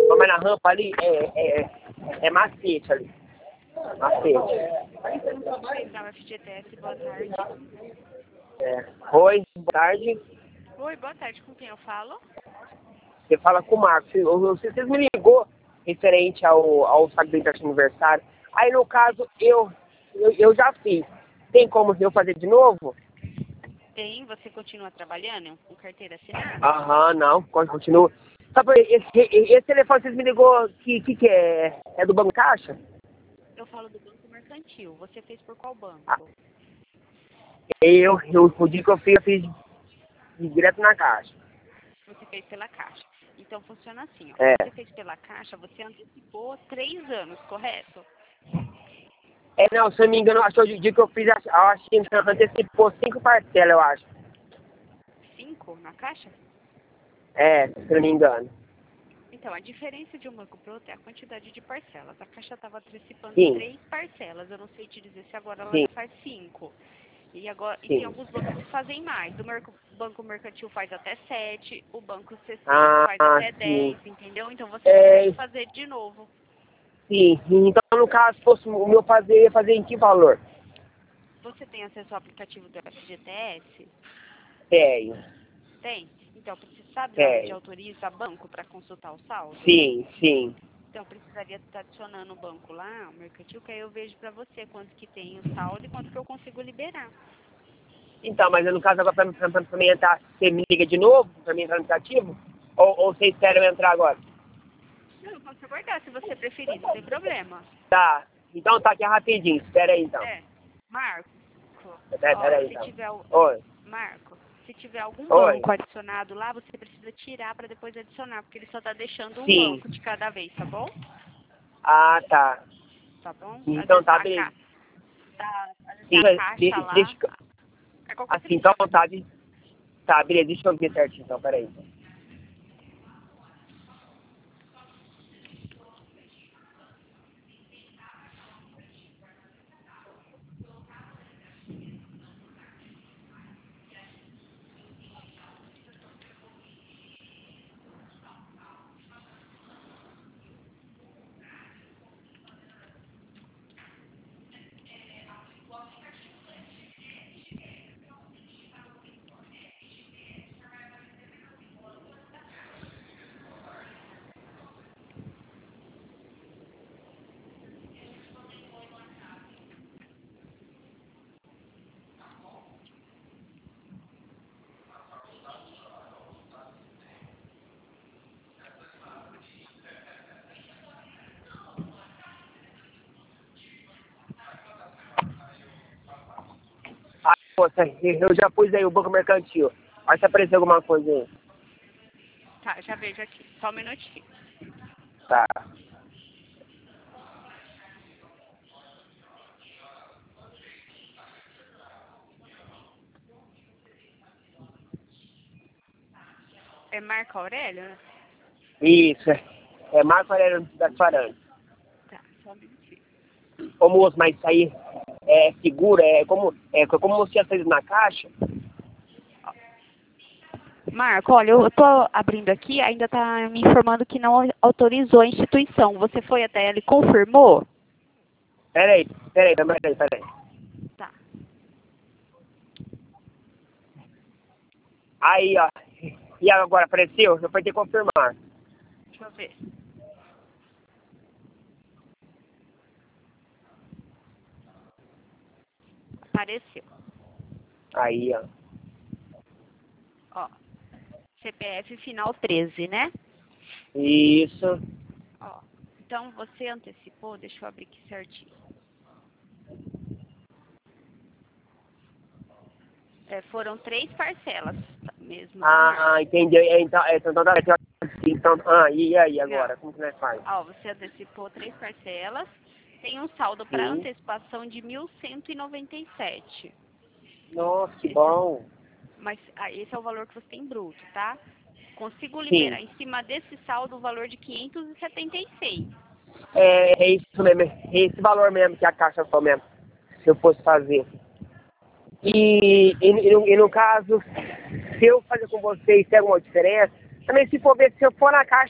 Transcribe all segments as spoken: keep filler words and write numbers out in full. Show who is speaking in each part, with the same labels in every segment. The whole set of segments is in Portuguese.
Speaker 1: Mas na rampa ali é, é, é macete ali. Macete.
Speaker 2: Central F G T S, boa tarde.
Speaker 1: É. Oi, boa tarde.
Speaker 2: Oi, boa tarde, com quem eu falo?
Speaker 1: Você fala com o Marcos. Você, vocês me ligou referente ao, ao saco do aniversário. Aí, no caso, eu, eu, eu já fiz. Tem como eu fazer de novo?
Speaker 2: Tem, você continua trabalhando com carteira assinada?
Speaker 1: Aham, não, continua. Sabe, esse, esse telefone que vocês me ligou, que, que, que é? É do Banco Caixa?
Speaker 2: Eu falo do Banco Mercantil. Você fez por qual banco?
Speaker 1: Ah, eu, eu, o dia que eu fiz, eu fiz direto na Caixa.
Speaker 2: Você fez pela Caixa. Então funciona assim, ó.
Speaker 1: É.
Speaker 2: Você fez pela Caixa, você antecipou três anos, correto?
Speaker 1: É, não, se eu não me engano, acho que o dia que eu fiz, acho acho que antecipou cinco parcelas, eu acho.
Speaker 2: Cinco na Caixa?
Speaker 1: É, se eu não me engano.
Speaker 2: Então, a diferença de um banco para outro é a quantidade de parcelas. A Caixa estava antecipando
Speaker 1: Sim,
Speaker 2: três parcelas. Eu não sei te dizer se agora ela
Speaker 1: sim,
Speaker 2: já faz cinco. E, agora, e tem
Speaker 1: sim.
Speaker 2: alguns bancos que fazem mais. O merc- Banco Mercantil faz até sete, o Banco C C
Speaker 1: Ah,
Speaker 2: faz até
Speaker 1: sim.
Speaker 2: dez, entendeu? Então você
Speaker 1: É,
Speaker 2: consegue fazer de novo.
Speaker 1: sim. Então, no caso, se fosse o meu fazer, ia fazer em que valor?
Speaker 2: Você tem acesso ao aplicativo do F G T S?
Speaker 1: Tenho,
Speaker 2: Tem? Então, você sabe onde
Speaker 1: tenho.
Speaker 2: autoriza banco para consultar o saldo?
Speaker 1: Sim, sim.
Speaker 2: Então, precisaria estar adicionando o banco lá, o mercantil, que aí eu vejo para você quanto que tem o saldo e quanto que eu consigo liberar.
Speaker 1: Então, mas no caso agora, pra, pra, pra, pra mim entrar, você me liga de novo, pra mim entrar no aplicativo? Ou, ou você espera eu entrar agora?
Speaker 2: Não, eu posso aguardar se você preferir, não tem problema.
Speaker 1: Tá. Então tá aqui rapidinho, espera aí então.
Speaker 2: É, Marco,
Speaker 1: Pera, pera
Speaker 2: ó,
Speaker 1: aí
Speaker 2: se
Speaker 1: então.
Speaker 2: tiver, o-
Speaker 1: Oi,
Speaker 2: Marco, se tiver algum
Speaker 1: oi.
Speaker 2: banco adicionado lá, você precisa tirar para depois adicionar, porque ele só tá deixando um
Speaker 1: Sim.
Speaker 2: banco de cada vez, tá bom?
Speaker 1: Ah, tá.
Speaker 2: Tá bom? Às
Speaker 1: Então
Speaker 2: vezes
Speaker 1: tá,
Speaker 2: tá a,
Speaker 1: beleza.
Speaker 2: ca... tá, às vezes
Speaker 1: Sim,
Speaker 2: a caixa
Speaker 1: de-
Speaker 2: lá,
Speaker 1: deixa, eu-
Speaker 2: é qualquer coisa
Speaker 1: assim,
Speaker 2: que
Speaker 1: então
Speaker 2: você vai
Speaker 1: tá,
Speaker 2: fazer.
Speaker 1: de- tá, beleza, deixa eu ver certinho então, peraí. Ah, moça, eu já pus aí o banco mercantil. Aí se aparecer alguma coisa aí.
Speaker 2: Tá, já vejo aqui. Só um minutinho.
Speaker 1: Tá.
Speaker 2: É Marco Aurélio, né?
Speaker 1: Isso, é, é Marco Aurélio das Farandes.
Speaker 2: Tá, só um minutinho.
Speaker 1: Ô moço, mas isso aí é seguro, é como, é como você tinha saído na caixa?
Speaker 2: Marco, olha, eu tô abrindo aqui, ainda tá me informando que não autorizou a instituição. Você foi até ela e confirmou?
Speaker 1: Peraí, peraí, peraí, peraí.
Speaker 2: Tá.
Speaker 1: Aí, ó. E agora apareceu? Eu fui ter que confirmar.
Speaker 2: Deixa eu ver. Apareceu.
Speaker 1: Aí, ó.
Speaker 2: Ó, C P F final treze, né?
Speaker 1: Isso.
Speaker 2: Ó, então você antecipou, deixa eu abrir aqui certinho. É, foram três parcelas tá, mesmo, tá, Marco?
Speaker 1: Ah, entendi. É, Então, é, então, tá, então, ah, e aí
Speaker 2: Não.
Speaker 1: agora? Como que nós faz?
Speaker 2: Ó, você antecipou três parcelas, tem um saldo para
Speaker 1: Sim.
Speaker 2: antecipação de mil cento e noventa e sete.
Speaker 1: Nossa, que
Speaker 2: Esse,
Speaker 1: bom.
Speaker 2: mas ah, esse é o valor que você tem bruto, tá? Consigo
Speaker 1: Sim.
Speaker 2: liberar em cima desse saldo o valor de quinhentos e setenta e seis.
Speaker 1: É, é isso mesmo. É esse valor mesmo que a caixa falou mesmo. Se eu fosse fazer. E, e, e, no, e no caso, se eu fazer com vocês, tem alguma diferença? Também se for ver, se eu for na caixa,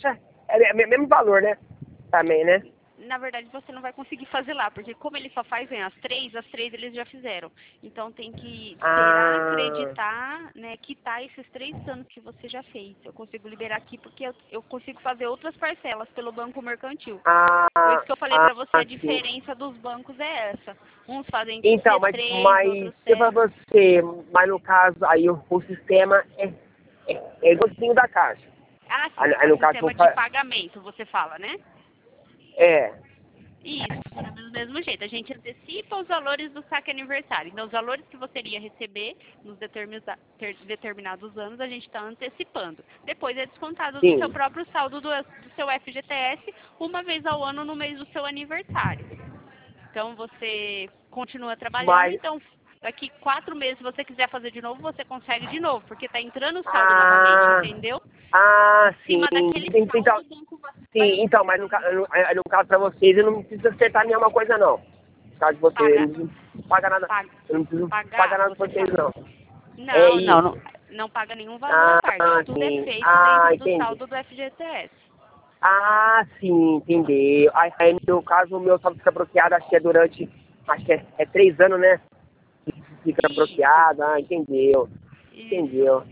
Speaker 1: é, é o mesmo valor, né? Também, né?
Speaker 2: Na verdade, você não vai conseguir fazer lá, porque como ele só faz em as três, as três eles já fizeram. Então tem que esperar
Speaker 1: Ah,
Speaker 2: acreditar, né, quitar esses três anos que você já fez. Eu consigo liberar aqui porque eu, eu consigo fazer outras parcelas pelo banco mercantil.
Speaker 1: ah,
Speaker 2: Por isso que eu falei
Speaker 1: ah,
Speaker 2: pra você, a
Speaker 1: sim.
Speaker 2: diferença dos bancos é essa. Uns fazem
Speaker 1: Então,
Speaker 2: c
Speaker 1: mas,
Speaker 2: três,
Speaker 1: mas
Speaker 2: outros
Speaker 1: se pra
Speaker 2: sete.
Speaker 1: você, mas no caso, aí o, o sistema é, é, é igualzinho da caixa.
Speaker 2: Ah, sim,
Speaker 1: Aí,
Speaker 2: é
Speaker 1: aí
Speaker 2: o
Speaker 1: no caso, eu
Speaker 2: sistema de
Speaker 1: fa...
Speaker 2: pagamento, você fala, né?
Speaker 1: é,
Speaker 2: Isso, funciona do mesmo jeito. A gente antecipa os valores do saque aniversário. Então, os valores que você iria receber nos determina- ter- determinados anos, a gente está antecipando. Depois é descontado do seu
Speaker 1: sim,
Speaker 2: próprio saldo do, do seu F G T S uma vez ao ano no mês do seu aniversário. Então, você continua trabalhando.
Speaker 1: mas,
Speaker 2: Então, daqui quatro meses, se você quiser fazer de novo, você consegue de novo, porque está entrando o saldo novamente,
Speaker 1: ah,
Speaker 2: entendeu?
Speaker 1: ah,
Speaker 2: Em
Speaker 1: sim,
Speaker 2: cima daquele
Speaker 1: então,
Speaker 2: saldo, o banco vai
Speaker 1: sim, então, mas no, ca- no, aí no caso pra vocês, eu não preciso acertar nenhuma coisa, não. No caso de vocês, eu
Speaker 2: pagar.
Speaker 1: não preciso pagar nada,
Speaker 2: Paga,
Speaker 1: eu não preciso pagar
Speaker 2: pagar,
Speaker 1: nada pra
Speaker 2: você
Speaker 1: vocês,
Speaker 2: fala.
Speaker 1: não. É
Speaker 2: Não, não, não,
Speaker 1: isso.
Speaker 2: não paga nenhum valor à
Speaker 1: Ah,
Speaker 2: parte. Tudo é
Speaker 1: sim,
Speaker 2: feito
Speaker 1: ah,
Speaker 2: dentro do
Speaker 1: entendi.
Speaker 2: saldo do F G T S.
Speaker 1: Ah, sim, entendi. Aí, aí, no caso, o meu saldo fica bloqueado, acho que é durante, acho que é, é três anos, né? Fica
Speaker 2: Isso,
Speaker 1: bloqueado, ah, entendeu,
Speaker 2: isso.
Speaker 1: entendeu.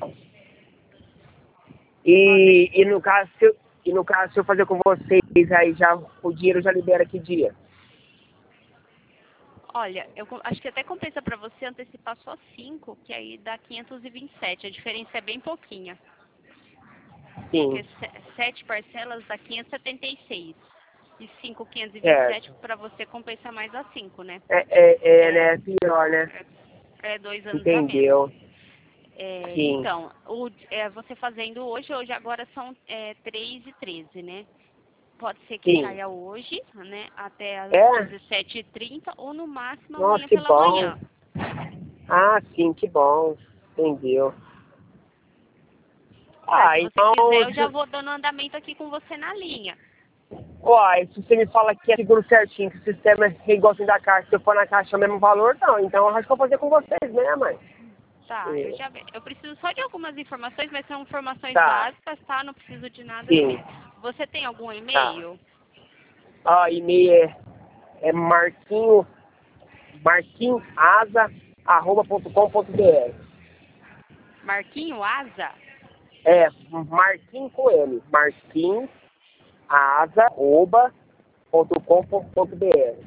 Speaker 2: Ó, deixa,
Speaker 1: E, e no caso, se eu, e no caso, se eu fazer com vocês, aí já, o dinheiro já libera que dia?
Speaker 2: olha, eu co- acho que até compensa para você antecipar só cinco, que aí dá quinhentos e vinte e sete. A diferença é bem pouquinha.
Speaker 1: Sim,
Speaker 2: Porque se- sete parcelas dá quinhentos e setenta e seis. E cinco, quinhentos e vinte e sete
Speaker 1: certo.
Speaker 2: para você compensa mais a cinco, né?
Speaker 1: É, é, é,
Speaker 2: É,
Speaker 1: né, pior, né?
Speaker 2: é, é dois anos a menos.
Speaker 1: Entendeu,
Speaker 2: É,
Speaker 1: sim,
Speaker 2: então, o, é, você fazendo hoje, hoje agora são é, três e treze, né? Pode ser que
Speaker 1: sim.
Speaker 2: saia hoje, né? Até às
Speaker 1: É?
Speaker 2: dezessete e trinta ou no máximo
Speaker 1: Nossa,
Speaker 2: amanhã
Speaker 1: que
Speaker 2: pela
Speaker 1: bom.
Speaker 2: manhã.
Speaker 1: Ah, sim, que bom. Entendeu.
Speaker 2: Aí
Speaker 1: Ah,
Speaker 2: se você
Speaker 1: então,
Speaker 2: quiser, eu já vou dando andamento aqui com você na linha.
Speaker 1: uai, se você me fala que é seguro certinho, que o sistema é igualzinho da caixa, se eu for na caixa é o mesmo valor, não. Então eu acho que eu vou fazer com vocês, né, mãe?
Speaker 2: Tá, eu
Speaker 1: É,
Speaker 2: já ve- eu preciso só de algumas informações, mas são informações
Speaker 1: tá,
Speaker 2: básicas, tá? Não preciso de nada
Speaker 1: sim,
Speaker 2: assim. Você tem algum
Speaker 1: tá.
Speaker 2: e-mail?
Speaker 1: Ó, e-mail é, é marquinho, marquinhoasa, arroba ponto com ponto br.
Speaker 2: Marquinho Asa?
Speaker 1: É, marquinho com M, marquinhoasa, arroba ponto com ponto br.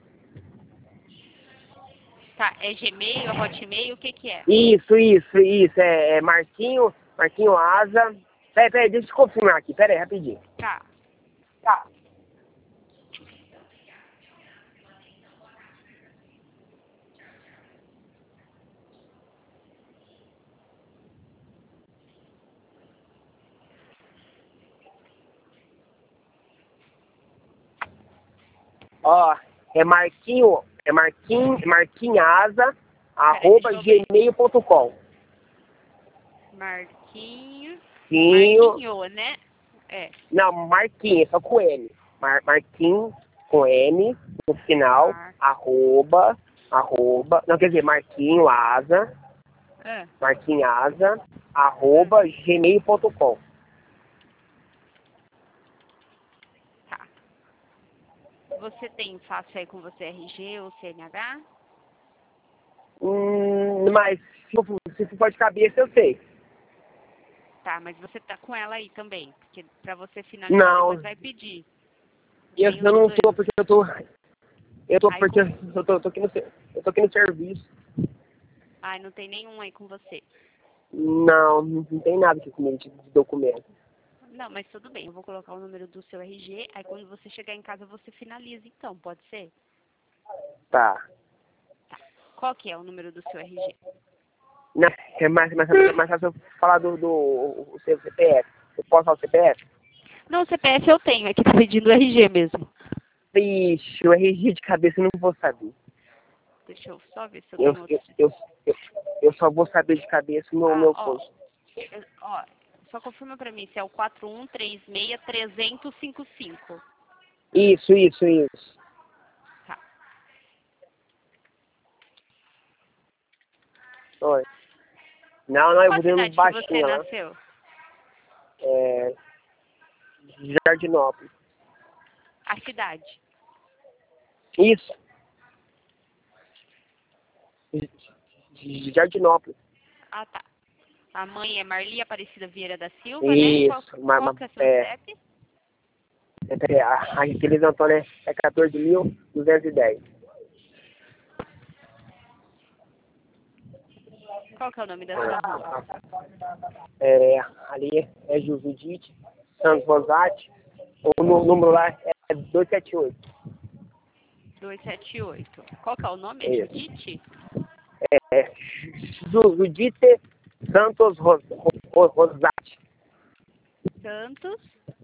Speaker 2: Tá, é Gmail, é Hotmail, o que que é?
Speaker 1: Isso, isso, isso, é, é Marquinho, Marquinho Asa. Peraí, peraí, deixa eu confirmar aqui, peraí, rapidinho.
Speaker 2: Tá.
Speaker 1: Tá. Ó, é Marquinho, é Marquinho, Marquinhasa,
Speaker 2: Peraí,
Speaker 1: arroba
Speaker 2: deixa eu ver.
Speaker 1: gmail ponto com.
Speaker 2: Marquinho.
Speaker 1: Marquinho,
Speaker 2: Marquinho, né? É.
Speaker 1: não, Marquinho, só com N. Mar, Marquinho com N no final,
Speaker 2: Mar...
Speaker 1: arroba, arroba, não, quer dizer, Marquinho Asa,
Speaker 2: É.
Speaker 1: Marquinho Asa,
Speaker 2: É.
Speaker 1: arroba gmail ponto com.
Speaker 2: Tá. Você tem fácil aí com você R G ou C N H?
Speaker 1: Hum, mas se for, se for de cabeça, eu sei.
Speaker 2: Tá, mas você tá com ela aí também, porque pra você finalizar
Speaker 1: Não,
Speaker 2: depois vai pedir.
Speaker 1: eu,
Speaker 2: Tem
Speaker 1: eu
Speaker 2: os
Speaker 1: não
Speaker 2: dois.
Speaker 1: tô porque eu tô. Eu tô
Speaker 2: Aí
Speaker 1: porque
Speaker 2: com...
Speaker 1: eu tô, eu tô aqui no ser- eu tô aqui no serviço.
Speaker 2: Ai, não tem nenhum aí com você.
Speaker 1: Não, não não tem nada aqui comigo de de documento.
Speaker 2: Não, mas tudo bem, eu vou colocar o número do seu R G, aí quando você chegar em casa você finaliza então, pode ser?
Speaker 1: Tá.
Speaker 2: Qual que é o número do seu R G?
Speaker 1: Não, é mais, mais, mais fácil eu falar do, do o seu C P F. Eu posso falar o C P F?
Speaker 2: Não, o C P F eu tenho, é que tô pedindo o R G mesmo.
Speaker 1: Vixe, o R G de cabeça eu não vou saber.
Speaker 2: Deixa eu só ver se eu
Speaker 1: Eu,
Speaker 2: tenho outro.
Speaker 1: eu, eu, eu, eu só vou saber de cabeça no meu,
Speaker 2: Ah,
Speaker 1: meu
Speaker 2: ó,
Speaker 1: posto.
Speaker 2: eu- ó, só confirma pra mim se é o quatro um três seis três zero zero cinco cinco.
Speaker 1: Isso, isso, isso.
Speaker 2: Tá.
Speaker 1: Oi. Não, não, eu
Speaker 2: Qual
Speaker 1: vou
Speaker 2: a
Speaker 1: dando
Speaker 2: cidade que você
Speaker 1: baixinho lá.
Speaker 2: nasceu?
Speaker 1: É, Jardinópolis.
Speaker 2: A cidade.
Speaker 1: Isso. Jardinópolis.
Speaker 2: Ah, tá. A mãe é Marli Aparecida Vieira da Silva,
Speaker 1: Isso.
Speaker 2: né? Qual,
Speaker 1: Mas,
Speaker 2: qual que é o seu
Speaker 1: é,
Speaker 2: C E P?
Speaker 1: é, a, a Feliz Antônia é quatorze mil duzentos e dez.
Speaker 2: Qual que é o nome da sua rua?
Speaker 1: É, ali é Judite, Santos Rosati. O nu- número lá é duzentos e setenta e oito.
Speaker 2: duzentos e setenta e oito. Qual que é o nome? É
Speaker 1: Isso.
Speaker 2: Judite?
Speaker 1: É, Ju- Judite Santos Ros, Ros, Rosati.
Speaker 2: Santos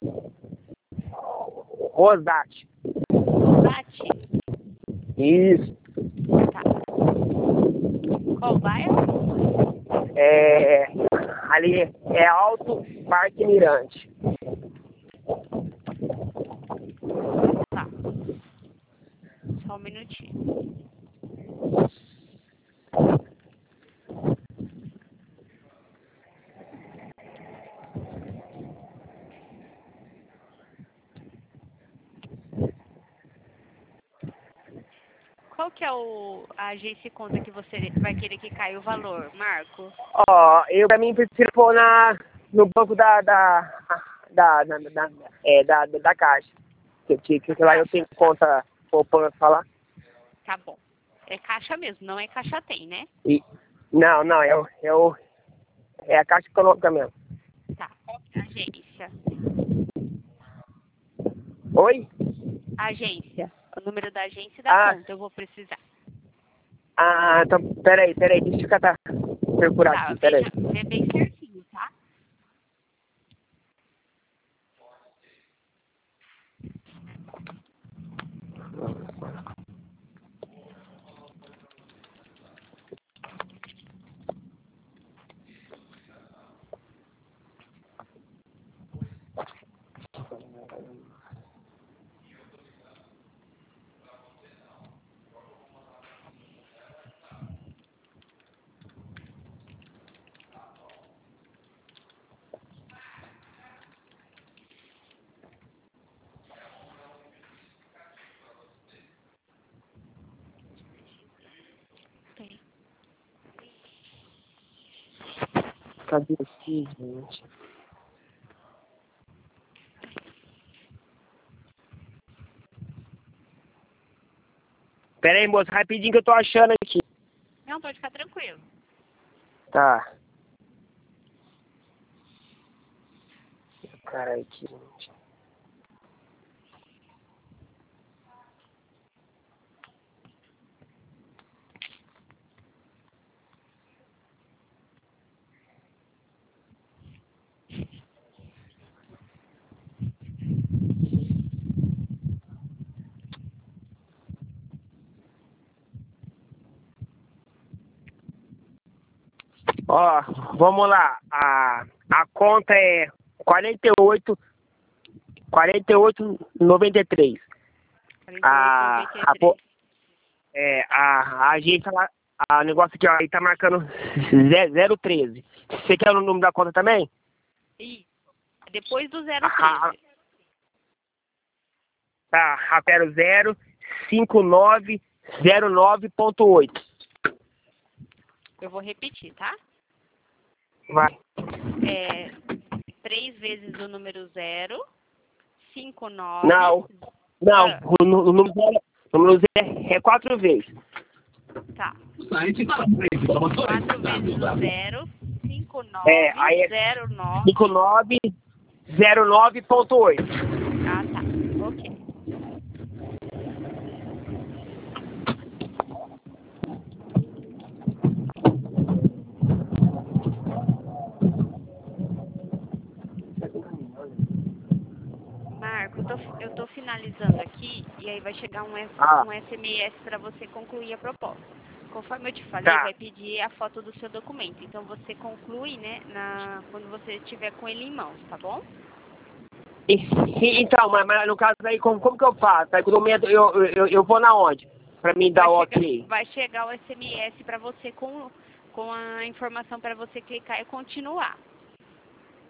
Speaker 1: Rosati.
Speaker 2: Rosati.
Speaker 1: Isso.
Speaker 2: Tá. Qual bairro?
Speaker 1: É, ali é Alto Parque Mirante.
Speaker 2: Tá. Só um minutinho. Qual que é o, a agência e conta que você vai querer que caia o valor, Marco?
Speaker 1: Ó, eu pra mim prefiro pôr na, no banco da, da, da, da, da, é, da, da, da Caixa. Que, que, que lá eu tenho conta poupança lá.
Speaker 2: Tá bom. É caixa mesmo, não é caixa tem, né?
Speaker 1: E, não, não, é, o- é, o, é a Caixa Econômica mesmo.
Speaker 2: Tá. Qual que é a agência?
Speaker 1: Oi?
Speaker 2: A agência. O número da agência e da
Speaker 1: Ah,
Speaker 2: conta, eu vou precisar.
Speaker 1: ah, então, peraí, peraí, deixa eu catar, procurar
Speaker 2: Tá,
Speaker 1: aqui, peraí.
Speaker 2: veja, vê bem certinho, tá? Tem.
Speaker 1: Cadê aqui, gente? Peraí, moça, rapidinho que eu tô achando aqui.
Speaker 2: Não, pode ficar tranquilo.
Speaker 1: Tá. Cara, aqui, gente. Ó, vamos lá. A, a conta é quarenta e oito, quarenta e oito, noventa e três. A, a, po- é, a, a agência lá, a negócio aqui, ó, aí tá marcando zero treze. Você quer o número da conta também?
Speaker 2: Isso. Depois do zero
Speaker 1: Ah,
Speaker 2: treze.
Speaker 1: tá, rapero zero cinco nove zero nove ponto oito.
Speaker 2: Eu vou repetir, tá?
Speaker 1: Vai.
Speaker 2: É três vezes o número zero, cinco, nove.
Speaker 1: Não, não,
Speaker 2: Ah,
Speaker 1: o, nu- o número zero, o número zero é quatro vezes.
Speaker 2: tá.
Speaker 3: Site para frente, informações.
Speaker 2: quatro vezes o zero, cinco,
Speaker 1: É,
Speaker 2: nove,
Speaker 1: aí é
Speaker 2: zero, nove.
Speaker 1: cinco nove zero nove ponto oito.
Speaker 2: Ah, tá. Ok. Marco, eu tô, eu tô finalizando aqui e aí vai chegar um, S-
Speaker 1: Ah.
Speaker 2: um S M S para você concluir a proposta. Conforme eu te falei,
Speaker 1: Tá.
Speaker 2: vai pedir a foto do seu documento. Então você conclui, né, na, quando você estiver com ele em mãos, tá bom?
Speaker 1: E- e- Então, mas, mas no caso aí, como, como que eu faço? Aí, com o documento, eu, eu, eu vou na onde? Pra mim dar
Speaker 2: Vai
Speaker 1: o
Speaker 2: chegar,
Speaker 1: ok.
Speaker 2: vai chegar o S M S para você com, com a informação para você clicar e continuar.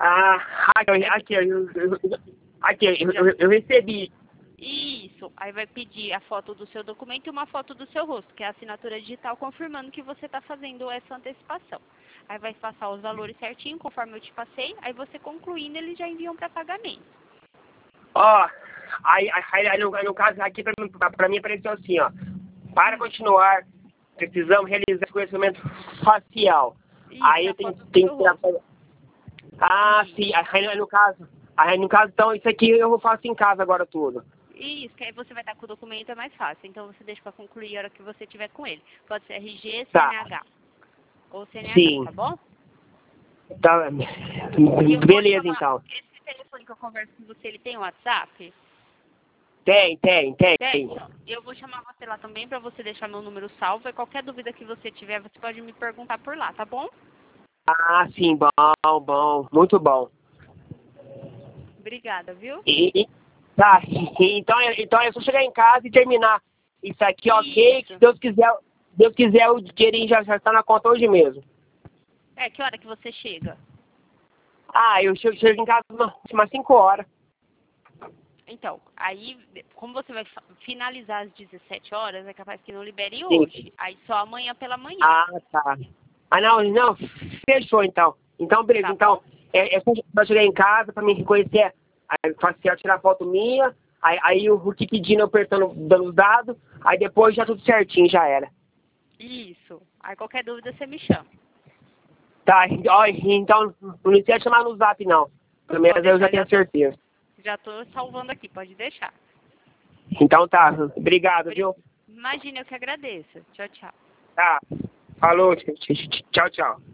Speaker 1: Ah, aqui, aqui, eu, eu, aqui, eu, eu, eu recebi.
Speaker 2: Isso, aí vai pedir a foto do seu documento e uma foto do seu rosto, que é a assinatura digital confirmando que você está fazendo essa antecipação. Aí vai passar os valores certinho, conforme eu te passei, aí você concluindo, eles já enviam para pagamento.
Speaker 1: Ó, aí, aí, aí no, no caso aqui pra mim, pra, pra mim apareceu assim, ó. Para continuar, precisamos realizar reconhecimento facial.
Speaker 2: Isso,
Speaker 1: aí
Speaker 2: a
Speaker 1: eu tenho,
Speaker 2: foto do
Speaker 1: tenho
Speaker 2: seu
Speaker 1: que tirar...
Speaker 2: rosto.
Speaker 1: Ah,
Speaker 2: Isso.
Speaker 1: sim, aí no caso, aí no caso, então, isso aqui eu faço em casa agora tudo.
Speaker 2: Isso, que aí você vai estar com o documento, é mais fácil. Então você deixa para concluir a hora que você tiver com ele. Pode ser R G,
Speaker 1: Tá.
Speaker 2: C N H. Ou C N H,
Speaker 1: Sim.
Speaker 2: tá bom?
Speaker 1: Tá,
Speaker 2: E eu vou
Speaker 1: beleza,
Speaker 2: chamar-
Speaker 1: então.
Speaker 2: Esse telefone que eu converso com você, ele tem WhatsApp?
Speaker 1: Tem, tem, tem.
Speaker 2: Tem. Eu vou chamar você lá também para você deixar meu número salvo. E qualquer dúvida que você tiver, você pode me perguntar por lá, tá bom?
Speaker 1: Ah, sim, bom, bom, muito bom.
Speaker 2: Obrigada, viu?
Speaker 1: E, e- tá, e- então, é- então é só chegar em casa e terminar isso aqui, ok?
Speaker 2: Isso.
Speaker 1: Se Deus quiser, Deus quiser, o dinheirinho já, já está na conta hoje mesmo.
Speaker 2: É, que hora que você chega?
Speaker 1: Ah, eu chego, chego em casa umas umas cinco horas.
Speaker 2: Então, aí, como você vai fa- finalizar às dezessete horas, é capaz que não libere
Speaker 1: Sim.
Speaker 2: hoje. Aí só amanhã pela manhã.
Speaker 1: Ah, tá. Ah, não, não, fechou então. Então, beleza,
Speaker 2: Tá
Speaker 1: então,
Speaker 2: bom?
Speaker 1: é, é só chegar em casa para me reconhecer, aí, facial, tirar foto minha, aí, aí o, o Kikidino apertando, dando os dados, aí depois já tudo certinho, já era.
Speaker 2: Isso. Aí qualquer dúvida você me chama.
Speaker 1: Tá, ó, então, não precisa chamar no zap, não. Pelo menos
Speaker 2: Pode
Speaker 1: eu já
Speaker 2: deixar,
Speaker 1: tenho
Speaker 2: já tô,
Speaker 1: certeza.
Speaker 2: já tô salvando aqui, pode deixar.
Speaker 1: Então tá, obrigado, viu?
Speaker 2: Imagina, eu que agradeço. Tchau, tchau.
Speaker 1: Tá, falou, tchau, tchau.